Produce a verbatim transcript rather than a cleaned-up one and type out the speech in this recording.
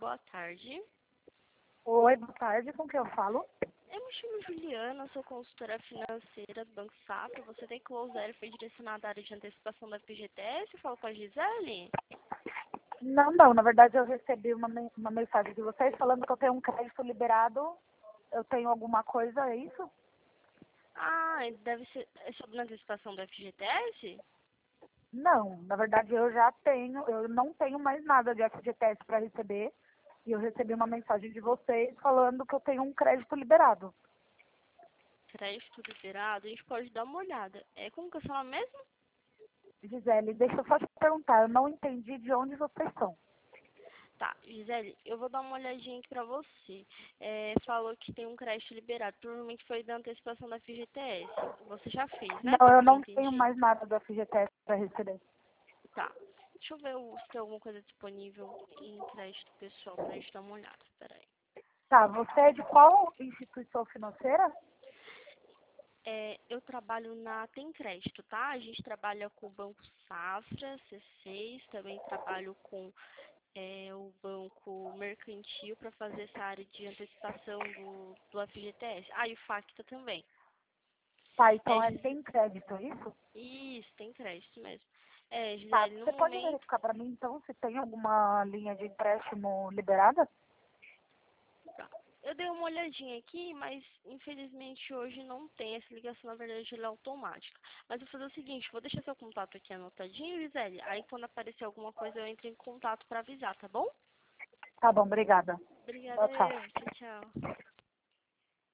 boa tarde. Oi, boa tarde, com quem eu falo? Eu me chamo Juliana, sou consultora financeira do Banco Safra. Você tem Close Zero, foi direcionada à área de antecipação da F G T S? Eu falo com a Gisele? Não, não, na verdade eu recebi uma, men- uma mensagem de vocês falando que eu tenho um crédito liberado. Eu tenho alguma coisa, é isso? Ah, deve ser é sobre a antecipação da F G T S? Não, na verdade eu já tenho, eu não tenho mais nada de F G T S para receber. E eu recebi uma mensagem de vocês falando que eu tenho um crédito liberado. Crédito liberado, a gente pode dar uma olhada. É como que é o seu nome mesmo? Gisele, deixa eu só te perguntar, eu não entendi de onde vocês são. Tá, Gisele, eu vou dar uma olhadinha aqui pra você. É, falou que tem um crédito liberado, provavelmente foi da antecipação da F G T S. Você já fez, né? Não, Pelo eu que eu não tenho entendi? mais nada do F G T S para receber. Tá. Deixa eu ver o- se tem alguma coisa disponível em crédito pessoal pra gente dar uma olhada. Peraí. Tá, você é de qual instituição financeira? É, eu trabalho na Tem Crédito, tá? A gente trabalha com o Banco Safra, C seis, também trabalho com é, o Banco Mercantil para fazer essa área de antecipação do, do F G T S. Ah, e o Facta também. Tá, É, então é Gis- sem crédito, é isso? isso, tem crédito mesmo. É, Tá, Gisele, no você pode momento. verificar para mim, então, se tem alguma linha de empréstimo liberada? Tá. Eu dei uma olhadinha aqui, mas infelizmente hoje não tem essa ligação, na verdade ela é automática. Mas eu vou fazer o seguinte, vou deixar seu contato aqui anotadinho, Gisele. Aí quando aparecer alguma coisa eu entro em contato para avisar, tá bom? Tá bom, obrigada. Obrigada, Tchau, tchau. eu. Tchau, tchau.